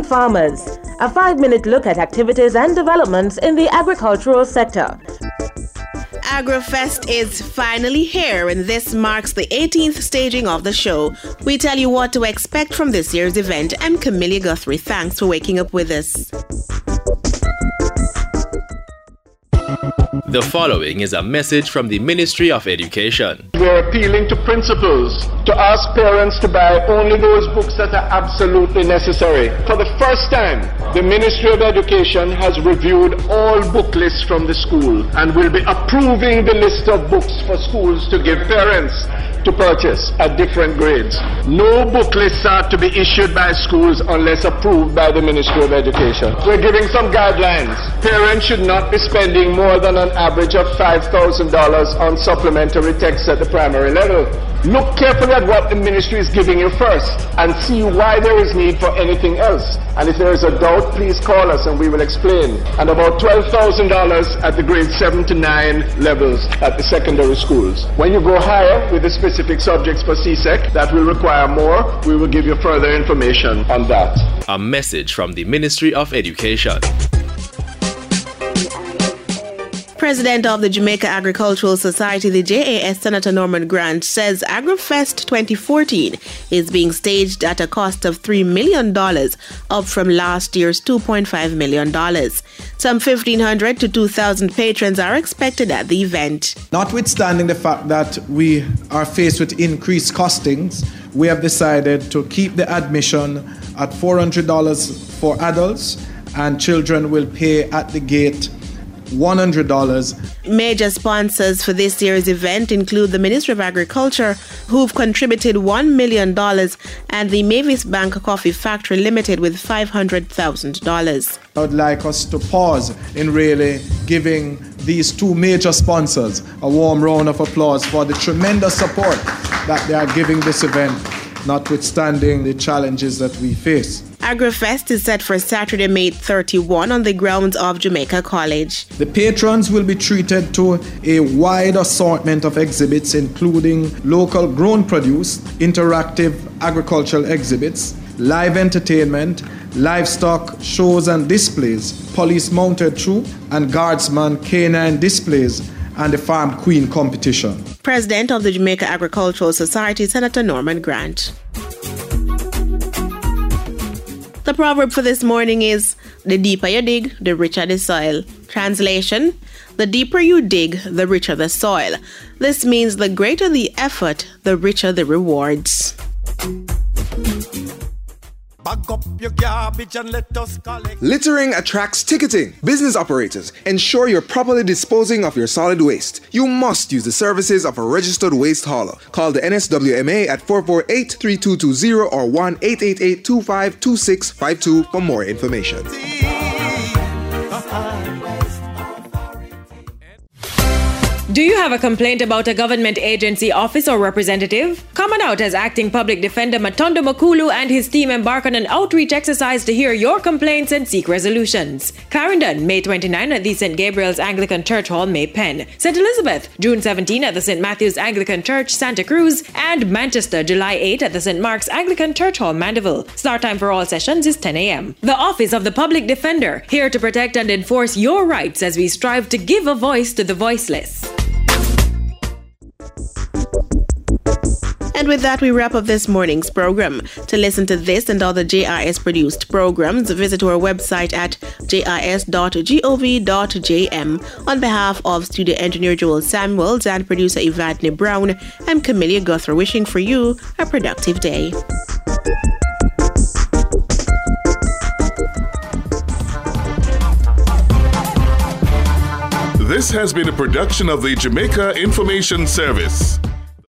Young Farmers, a 5-minute look at activities and developments in the agricultural sector. AgriFest is finally here, and this marks the 18th staging of the show. We tell you what to expect from this year's event. I'm Camilla Guthrie. Thanks for waking up with us. The following is a message from the Ministry of Education. We're appealing to principals to ask parents to buy only those books that are absolutely necessary. For the first time, the Ministry of Education has reviewed all book lists from the school and will be approving the list of books for schools to give parents to purchase at different grades. No book lists are to be issued by schools unless approved by the Ministry of Education. We're giving some guidelines. Parents should not be spending more than an average of $5,000 on supplementary texts at the primary level. Look carefully at what the ministry is giving you first and see why there is need for anything else. And if there is a doubt, please call us and we will explain. And about $12,000 at the grade 7 to 9 levels at the secondary schools. When you go higher with the specific subjects for CSEC that will require more, we will give you further information on that. A message from the Ministry of Education. President of the Jamaica Agricultural Society, the JAS, Senator Norman Grant, says AgriFest 2014 is being staged at a cost of $3 million, up from last year's $2.5 million. Some 1,500 to 2,000 patrons are expected at the event. Notwithstanding the fact that we are faced with increased costings, we have decided to keep the admission at $400 for adults, and children will pay at the gate $100. Major sponsors for this year's event include the Ministry of Agriculture, who've contributed $1 million, and the Mavis Bank Coffee Factory Limited with $500,000. I would like us to pause in really giving these two major sponsors a warm round of applause for the tremendous support that they are giving this event, notwithstanding the challenges that we face. AgriFest is set for Saturday, May 31 on the grounds of Jamaica College. The patrons will be treated to a wide assortment of exhibits, including local grown produce, interactive agricultural exhibits, live entertainment, livestock shows and displays, police mounted troop and guardsman canine displays, and the Farm Queen competition. President of the Jamaica Agricultural Society, Senator Norman Grant. The proverb for this morning is, the deeper you dig, the richer the soil. Translation, the deeper you dig, the richer the soil. This means the greater the effort, the richer the rewards. Bag up your garbage and let us collect. Littering attracts ticketing. Business operators, ensure you're properly disposing of your solid waste. You must use the services of a registered waste hauler. Call the NSWMA at 448-3220 or 1-888-252652 for more information. Do you have a complaint about a government agency, office, or representative? Come on out as Acting Public Defender Matondo Makulu and his team embark on an outreach exercise to hear your complaints and seek resolutions. Clarendon, May 29 at the St. Gabriel's Anglican Church Hall, May Pen. St. Elizabeth, June 17 at the St. Matthew's Anglican Church, Santa Cruz. And Manchester, July 8 at the St. Mark's Anglican Church Hall, Mandeville. Start time for all sessions is 10 a.m. The Office of the Public Defender, here to protect and enforce your rights as we strive to give a voice to the voiceless. And with that, we wrap up this morning's program. To listen to this and other JIS produced programs, visit our website at jis.gov.jm. On behalf of studio engineer Joel Samuels and producer Evadne Brown, I'm Camilla Guthrie, wishing for you a productive day. This has been a production of the Jamaica Information Service.